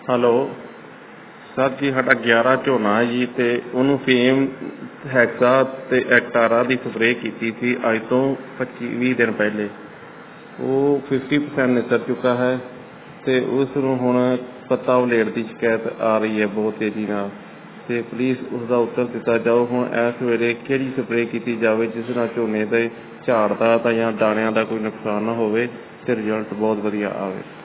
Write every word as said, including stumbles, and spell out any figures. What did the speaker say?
Hello sir ਜੀ, ਸਾਡਾ ਗਿਆਰਾਂ ਝੋਨਾ ਹੈ ਜੀ, ਅਤੇ ਉਹਨੂੰ ਫੇਮ ਹੈਕਸਾ ਅਤੇ ਐਕਟਾਰਾ ਦੀ ਸਪਰੇਅ ਕੀਤੀ ਸੀ ਅੱਜ ਤੋਂ ਪੱਚੀ ਵੀਹ ਦਿਨ ਪਹਿਲੇ। ਉਹ ਫਿਫਟੀ ਪਰਸੈਂਟ ਨਿਸਰ ਚੁੱਕਾ ਹੈ ਅਤੇ ਉਸ ਨੂੰ ਹੁਣ ਪੱਤਾ ਵਲੇਟ ਦੀ ਸ਼ਿਕਾਇਤ ਆ ਰਹੀ ਹੈ ਬਹੁਤ ਤੇਜ਼ੀ ਨਾਲ, ਅਤੇ ਪਲੀਜ਼ ਉਸਦਾ ਉੱਤਰ ਦਿੱਤਾ ਜਾਓ। ਹੁਣ ਇਸ ਵੇਲੇ ਕਿਹੜੀ ਸਪਰੇਅ ਕੀਤੀ ਜਾਵੇ ਜਿਸ ਨਾਲ ਝੋਨੇ ਦੇ ਝਾੜ ਦਾ ਤਾਂ ਜਾਂ ਦਾਣਿਆਂ ਦਾ ਕੋਈ ਨੁਕਸਾਨ ਨਾ ਹੋਵੇ ਅਤੇ ਰਿਜ਼ਲਟ ਬਹੁਤ ਵਧੀਆ ਆਵੇ।